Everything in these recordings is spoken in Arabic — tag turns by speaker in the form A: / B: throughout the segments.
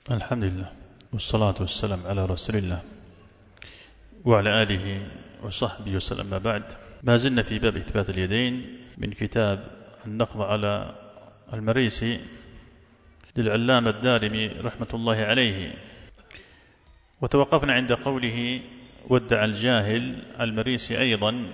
A: الحمد لله والصلاة والسلام على رسول الله وعلى آله وصحبه وسلم. ما بعد، ما زلنا في باب إثبات اليدين من كتاب النقض على المريسي للعلامة الدارمي رحمة الله عليه، وتوقفنا عند قوله: وادعى الجاهل المريسي أيضا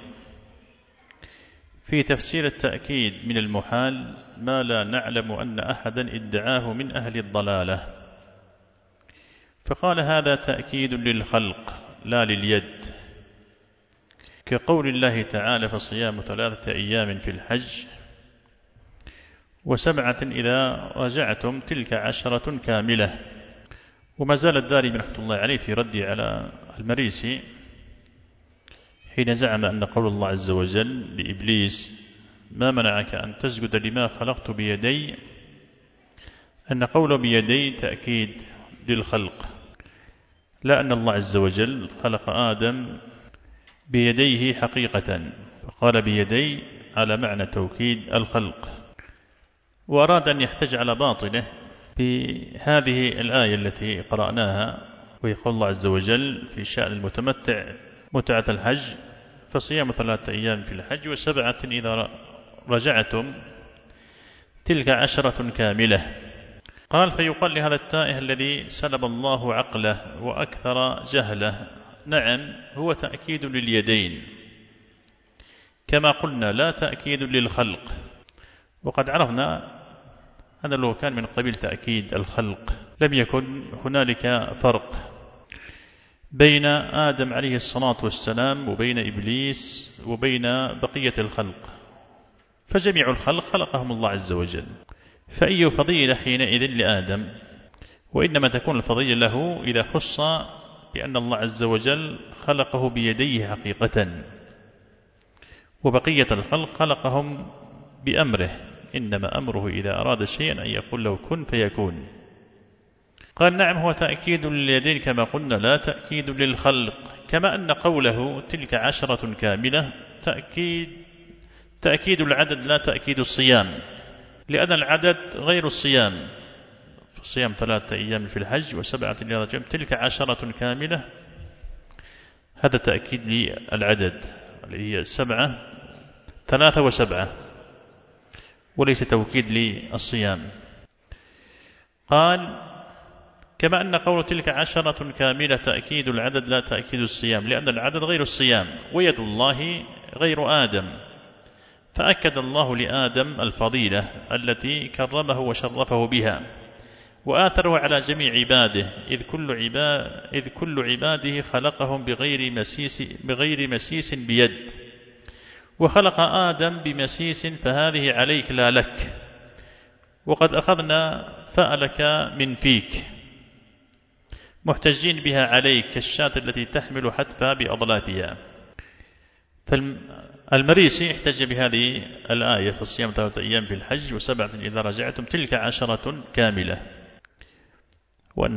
A: في تفسير التأكيد من المحال ما لا نعلم أن أحدا ادعاه من أهل الضلالة، فقال: هذا تأكيد للخلق لا لليد، كقول الله تعالى: فصيام 3 أيام في الحج و7 إذا رجعتم تلك 10 كاملة. وما زال الدارمي رحمة الله عليه في ردي على المريسي حين زعم أن قول الله عز وجل لإبليس: ما منعك أن تسجد لما خلقت بيدي، أن قوله بيدي تأكيد للخلق، لا أن الله عز وجل خلق آدم بيديه حقيقة، فقال بيدي على معنى توكيد الخلق. وأراد أن يحتج على باطله بهذه الآية التي قرأناها، ويقول الله عز وجل في شأن المتمتع متعة الحج: فصيام 3 أيام في الحج و7 إذا رجعتم تلك 10 كاملة. قال: فيقال لهذا التائه الذي سلب الله عقله وأكثر جهله: نعم، هو تأكيد لليدين كما قلنا، لا تأكيد للخلق. وقد عرفنا هذا لو كان من قبيل تأكيد الخلق لم يكن هنالك فرق بين آدم عليه الصلاة والسلام وبين إبليس وبين بقية الخلق، فجميع الخلق خلقهم الله عز وجل، فأي فضيلة حينئذ لآدم؟ وإنما تكون الفضيلة له إذا خص بأن الله عز وجل خلقه بيديه حقيقة، وبقية الخلق خلقهم بأمره، إنما أمره إذا أراد شيئا أن يقول له كن فيكون. قال: نعم، هو تأكيد لليدين كما قلنا، لا تأكيد للخلق، كما أن قوله تلك 10 كاملة تأكيد العدد لا تأكيد الصيام، لأن العدد غير الصيام، فالصيام 3 أيام في الحج و7 إذا رجعتم تلك 10 كاملة، هذا تأكيد للعدد اللي هي 3 و7، وليس توكيد للصيام. قال: كما أن قول تلك 10 كاملة تأكيد العدد لا تأكيد الصيام، لأن العدد غير الصيام، ويد الله غير آدم، فأكد الله لآدم الفضيلة التي كرمه وشرفه بها، وآثره على جميع عباده، إذ كل عباده خلقهم بغير مسيس بيد، وخلق آدم بمسيس، فهذه عليك لا لك، وقد أخذنا فألك من فيك، محتجين بها عليك كالشاة التي تحمل حتفها بأضلافها. فالمريسي احتج بهذه الآية: فالصيام 3 أيام في الحج و7 إذا رجعتم تلك 10 كاملة، وأن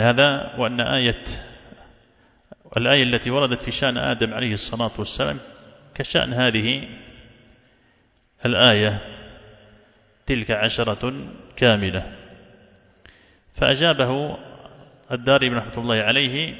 A: الآية التي وردت في شأن آدم عليه الصلاة والسلام كشأن هذه الآية تلك 10 كاملة. فأجابه الدارمي رحمة الله عليه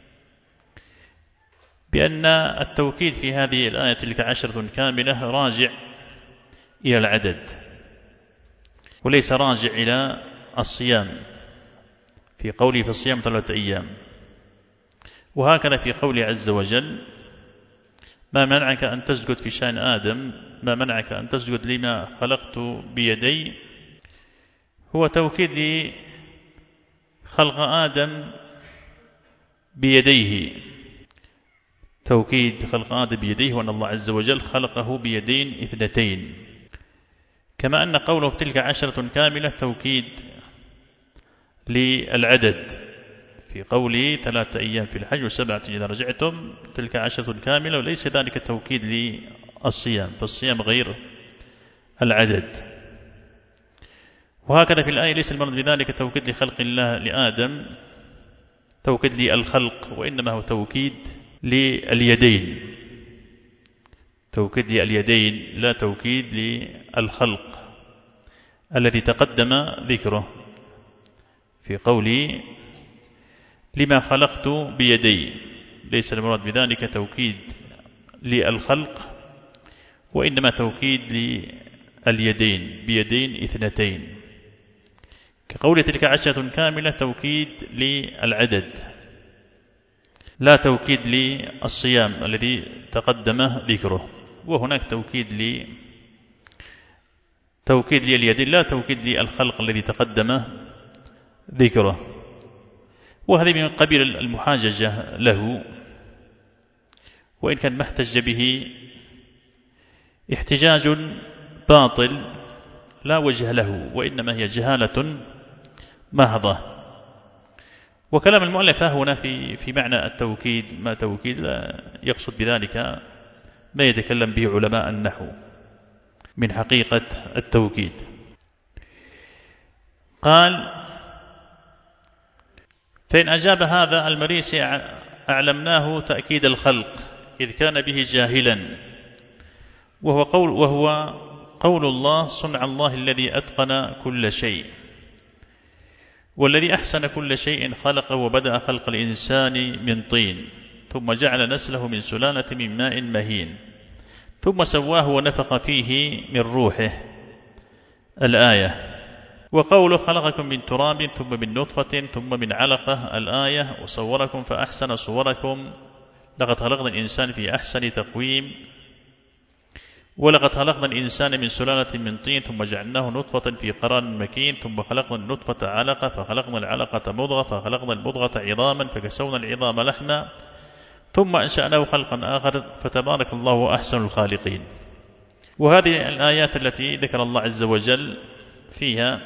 A: بأن التوكيد في هذه الآية تلك 10 كاملة راجع إلى العدد، وليس راجع إلى الصيام، في قوله في الصيام 3 أيام. وهكذا في قوله عز وجل: ما منعك أن تسجد في شأن آدم، ما منعك أن تسجد لما خلقت بيدي، هو توكيد لخلق آدم بيديه، توكيد خلق آدم بيديه، وأن الله عز وجل خلقه بيدين 2، كما أن قوله في تلك 10 كاملة توكيد للعدد، في قوله 3 أيام في الحج و7 إذا رجعتم تلك 10 كاملة، وليس ذلك توكيد للصيام، فالصيام غير العدد. وهكذا في الآية ليس المراد بذلك توكيد لخلق الله لآدم، توكيد للخلق، وإنما هو توكيد لليدين، توكيد لليدين لا توكيد للخلق الذي تقدم ذكره في قوله لما خلقت بيدي. ليس المراد بذلك توكيد للخلق، وإنما توكيد لليدين بيدين اثنتين، كقول تلك 10 كاملة توكيد للعدد، لا توكيد للصيام الذي تقدم ذكره. وهناك توكيد لليدين، لا توكيد للخلق الذي تقدم ذكره. وهذه من قبيل المحاججة له، وإن كان ما احتج به احتجاج باطل لا وجه له، وإنما هي جهالة محضة. وكلام المؤلف هنا في معنى التوكيد، ما توكيد لا يقصد بذلك ما يتكلم به علماء النحو من حقيقة التوكيد. قال: فإن أجاب هذا المريسي أعلمناه تأكيد الخلق إذ كان به جاهلا، وهو قول الله: صنع الله الذي أتقن كل شيء، والذي أحسن كل شيء خلقه وبدأ خلق الإنسان من طين، ثم جعل نسله من سلالة من ماء مهين، ثم سواه ونفخ فيه من روحه. الآية. وقوله: خلقكم من تراب ثم من نطفة ثم من علقة. الآية. وصوركم فأحسن صوركم. لقد خلقنا الإنسان في أحسن تقويم. ولقد خلقنا الإنسان من سلالة من طين ثم جعلناه نطفة في قرار مكين، ثم خلقنا النطفة علقة، فخلقنا العلقة مضغة، فخلقنا المضغة عظاما، فكسونا العظام لحما، ثم أنشأناه خلقا آخر، فتبارك الله أحسن الخالقين. وهذه الآيات التي ذكر الله عز وجل فيها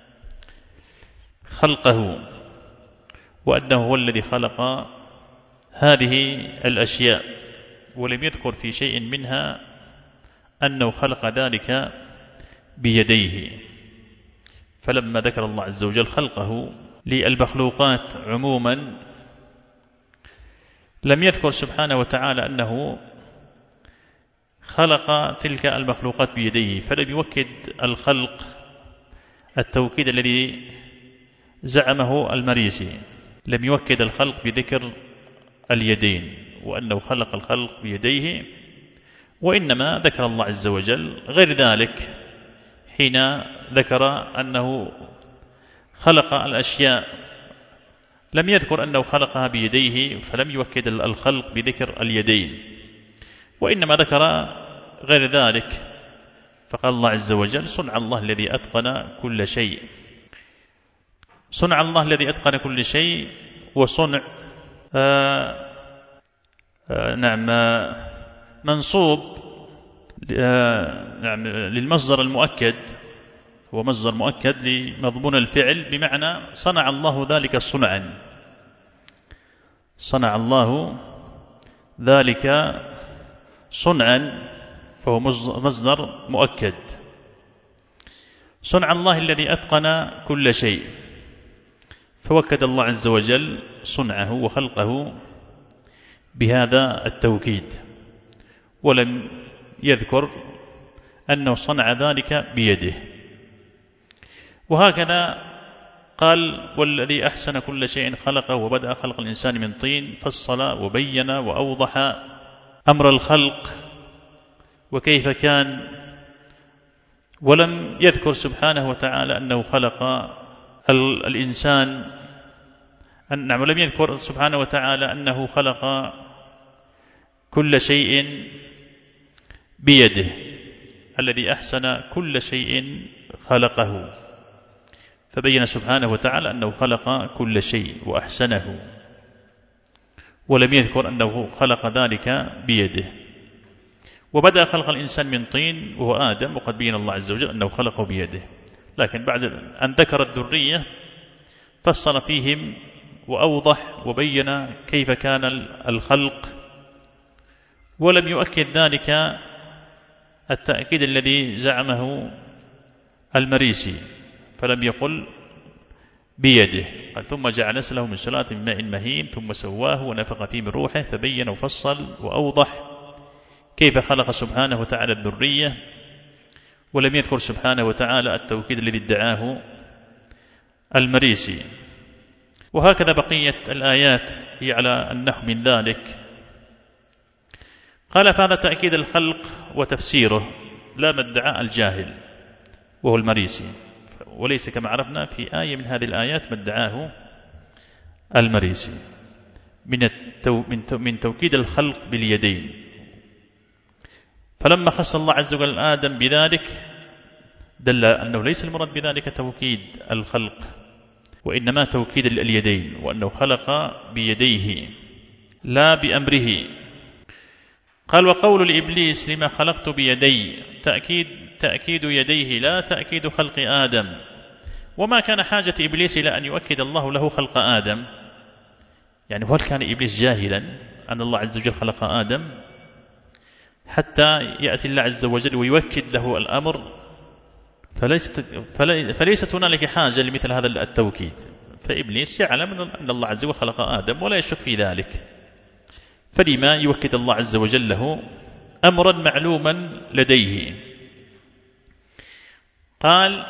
A: خلقه، وأنه هو الذي خلق هذه الأشياء، ولم يذكر في شيء منها أنه خلق ذلك بيديه. فلما ذكر الله عز وجل خلقه للمخلوقات عموما لم يذكر سبحانه وتعالى أنه خلق تلك المخلوقات بيديه، فلم يوكد الخلق التوكيد الذي زعمه المريسي، لم يوكد الخلق بذكر اليدين وأنه خلق الخلق بيديه، وإنما ذكر الله عز وجل غير ذلك حين ذكر أنه خلق الأشياء، لم يذكر أنه خلقها بيديه، فلم يوكد الخلق بذكر اليدين، وإنما ذكر غير ذلك، فقال الله عز وجل: صنع الله الذي أتقن كل شيء. صنع الله الذي أتقن كل شيء، وصنع منصوب للمصدر المؤكد، هو مصدر مؤكد لمضمون الفعل، بمعنى صنع الله ذلك صنعا، صنع الله ذلك صنعا، فهو مصدر مؤكد. صنع الله الذي أتقن كل شيء، فوكد الله عز وجل صنعه وخلقه بهذا التوكيد، ولم يذكر أنه صنع ذلك بيده. وهكذا قال: والذي أحسن كل شيء خلقه وبدأ خلق الإنسان من طين، فصل وبين وأوضح أمر الخلق وكيف كان، ولم يذكر سبحانه وتعالى أنه خلق الإنسان، ولم يذكر سبحانه وتعالى أنه خلق كل شيء بيده، الذي أحسن كل شيء خلقه، فبين سبحانه وتعالى أنه خلق كل شيء وأحسنه، ولم يذكر أنه خلق ذلك بيده. وبدأ خلق الإنسان من طين وهو آدم، وقد بين الله عز وجل أنه خلقه بيده، لكن بعد أن ذكر الذرية فصل فيهم وأوضح وبين كيف كان الخلق، ولم يؤكد ذلك التأكيد الذي زعمه المريسي، فلم يقل بيده، قال: ثم جعل نسله من سلالة من ماء مهين، ثم سواه ونفخ فيه من روحه، فبين وفصل وأوضح كيف خلق سبحانه وتعالى الذرية، ولم يذكر سبحانه وتعالى التوكيد الذي ادعاه المريسي. وهكذا بقية الآيات هي على النحو من ذلك. قال فهذا تأكيد الخلق وتفسيره لا ما ادعاء الجاهل وهو المريسي، وليس كما عرفنا في آية من هذه الآيات ما ادعاه المريسي من توكيد الخلق باليدين. فلما خص الله عز وجل آدم بذلك دل أنه ليس المراد بذلك توكيد الخلق، وإنما توكيد اليدين، وأنه خلق بيديه لا بأمره. قال وقول لإبليس لما خلقت بيدي تأكيد يديه لا تأكيد خلق آدم. وما كان حاجة إبليس إلى أن يؤكد الله له خلق آدم، يعني هل كان إبليس جاهلا أن الله عز وجل خلق آدم حتى يأتي الله عز وجل ويؤكد له الأمر؟ فليست هنالك حاجة لمثل هذا التوكيد. فإبليس يعلم أن الله عز وجل خلق آدم ولا يشك في ذلك، فلما يؤكد الله عز وجل له أمرا معلوما لديه. قال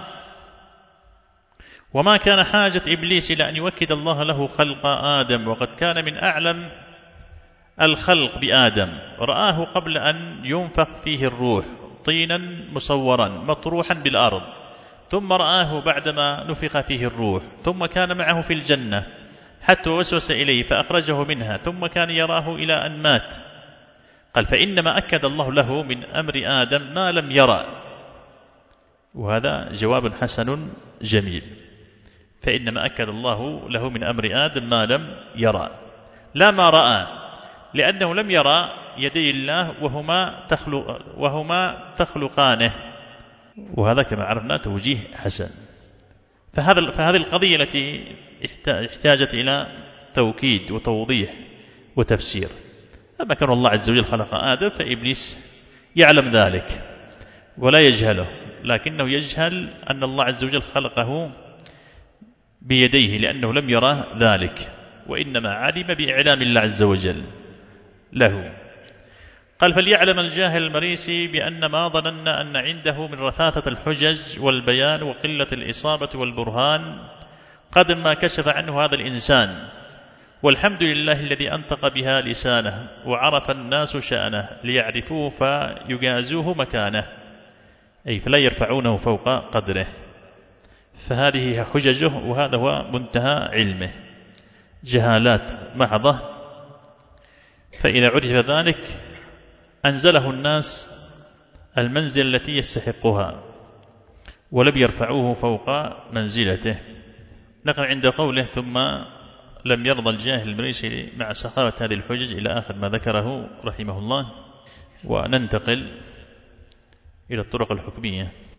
A: وما كان حاجة إبليس إلى أن يؤكد الله له خلق آدم، وقد كان من أعلم الخلق بآدم، رآه قبل أن ينفخ فيه الروح طينا مصورا مطروحا بالأرض، ثم رآه بعدما نفخ فيه الروح، ثم كان معه في الجنة حتى وسوس إليه فأخرجه منها، ثم كان يراه إلى أن مات. قال فإنما أكد الله له من أمر آدم ما لم يرى، وهذا جواب حسن جميل. فإنما أكد الله له من أمر آدم ما لم يرى لا ما رأى، لأنه لم يرى يدي الله وهما تخلقانه، وهذا كما عرفنا توجيه حسن. فهذه القضية التي احتاجت إلى توكيد وتوضيح وتفسير. أما كان الله عز وجل خلق آدم فإبليس يعلم ذلك ولا يجهله، لكنه يجهل أن الله عز وجل خلقه بيديه لأنه لم يرى ذلك، وإنما علم بإعلام الله عز وجل له. قال فليعلم الجاهل المريسي بأن ما ظننا أن عنده من رثاثة الحجج والبيان وقلة الإصابة والبرهان قد ما كشف عنه هذا الإنسان، والحمد لله الذي أنطق بها لسانه وعرف الناس شأنه ليعرفوه فيجازوه مكانه، أي فلا يرفعونه فوق قدره. فهذه حججه، وهذا هو منتهى علمه، جهالات محضة. فإذا عرف ذلك أنزله الناس المنزل التي يستحقها ولم يرفعوه فوق منزلته. نقل عند قوله ثم لم يرضى الجاهل المريسي مع سخاوة هذه الحجج إلى آخر ما ذكره رحمه الله. وننتقل إلى الطرق الحكمية.